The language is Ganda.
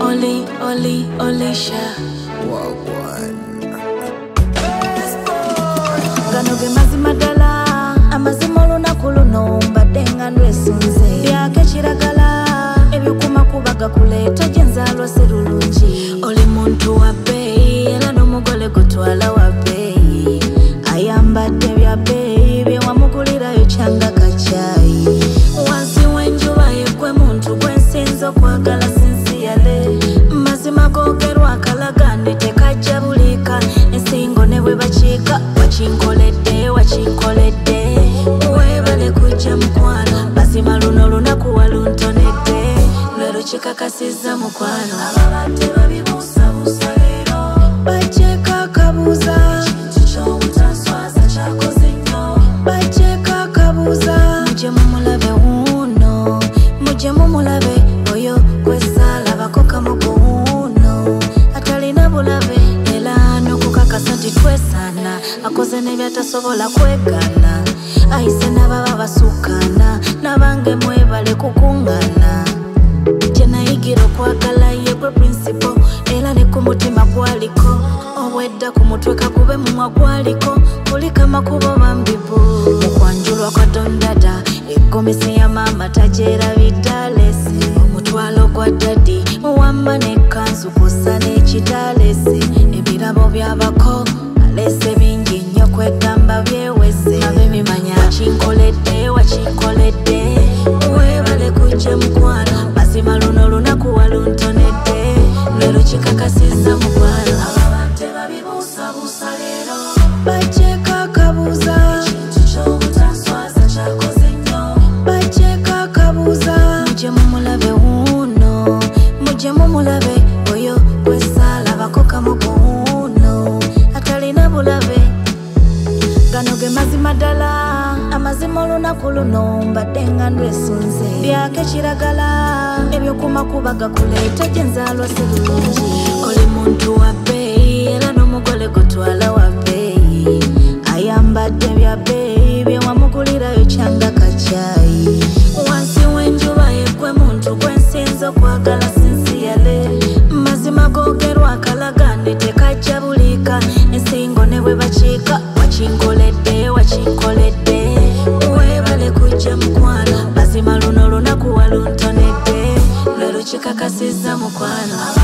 Olisha Gano ge mazima ddala amazima olunaku luno mbadde nga ndwesunze byake kiragala ebyokuma kuba gakuleeta gye nzaalwa si lulungi oli muntu wa bbeeyi era n'omugole gutwala wa bbeeyi ayambadde bya bbeeyi bye wamugulirayo kyanga kacyayi wansi w'enjuba yegwe muntu gwe nsinza okwagala sinsiyale mazima googerwa akalagane tekajja bulika ensingo ne bwe bakiika wakinkoledde webale kujja mukwano mazima luno lunaku waluntonedde lwe lukikakasizza mukwano ababadde babibuusabuusa leero bagyeko akabuuza ekintu ky'obutanswaza kyakoze nnyo bagyeko akabuuza mujje mumulabe wuuno mujje mumulabe oyo gwesaalabako kamugo wuuno atalina bulabe era n'okukakasa nti twesaana akoze nebyatasobola kwegana ayise n'ababa basukana nabange mwebale kukungana gye nayigira okwagala yegwe principal era ne ku mutima gwaliko obwedda ku mutwe kakube mumwa gwaliko kulika makubo bambibu mukwanjulwa kwa dondada egomesi ya mama tagyerabidalesi omutwalo gwa dadi wamma nekanzu kusa n'ekidalesi ebirabo byabako alese bingi nnyo kwegamba byewese abemimanya wakinkoledde webale kujja mukwano mazima luno lunaku waluntonedde lwe lukikakasizza mukwano ababadde babibuusabuusa leero bagyeko akabuuza ekintu ky'obutanswaza kyakoze nnyo bagyeko akabuuza mujje mumulabe wuuno mujje mumulabe oyo gwesaalabako kamugo wuuno atalina bulabe gano ge mazima ddala amazima olunaku luno mbadde nga ndwesunze byake kiragala ebyokuma kuba gakuleeta gye nzaalwa si lulungi oli muntu wa bbeeyi era n'omugole gutwala wa bbeeyi ayambadde bya bbeeyi bye wamugulirayo kyanga kacyayi wansi w'enjuba yegwe muntu gwe nsinza okwagala sinsiyale mazima googerwa akalagane tekajja bulika ensingo ne bwe bakiika wakinkoledde webale kujja mukwano mazima luno lunaku waluntonedde lwe lukikakasizza mukwano